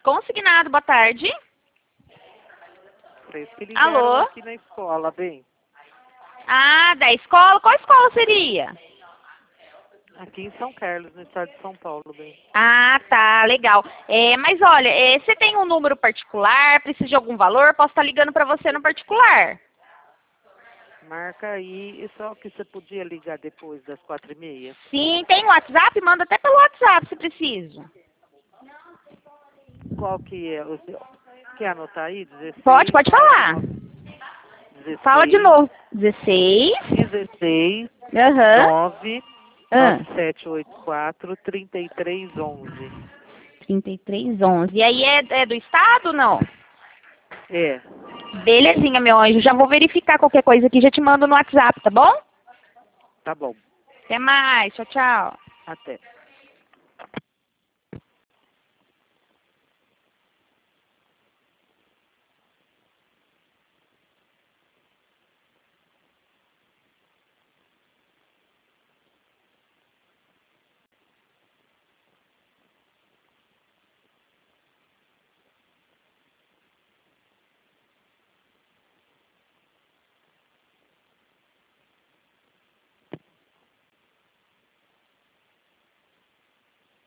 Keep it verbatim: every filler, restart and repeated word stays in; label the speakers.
Speaker 1: consignado, boa tarde.
Speaker 2: Parece que ligaram
Speaker 1: Alô?
Speaker 2: aqui na escola, bem.
Speaker 1: Ah, da escola? Qual escola seria?
Speaker 2: Aqui em São Carlos, no estado de São Paulo, bem.
Speaker 1: Ah, tá, legal. É, mas olha, é, você tem um número particular, precisa de algum valor? Posso estar ligando para você no particular.
Speaker 2: Marca aí, e só que você podia ligar depois das quatro e meia.
Speaker 1: Sim, tem WhatsApp? Manda até pelo WhatsApp se preciso.
Speaker 2: Qual que é o seu? Quer anotar aí? dezesseis,
Speaker 1: Pode, pode falar.
Speaker 2: dezesseis,
Speaker 1: Fala de novo. dezesseis.
Speaker 2: dezesseis,
Speaker 1: Aham.
Speaker 2: nove,
Speaker 1: Ah,
Speaker 2: nove sete oito quatro, trinta e três onze.
Speaker 1: trinta e três onze. E aí é, é do estado, não?
Speaker 2: É,
Speaker 1: Belezinha, meu anjo. Já vou verificar qualquer coisa aqui, já te mando no WhatsApp, tá bom?
Speaker 2: tá bom.
Speaker 1: Até mais. Tchau, tchau.
Speaker 2: Até.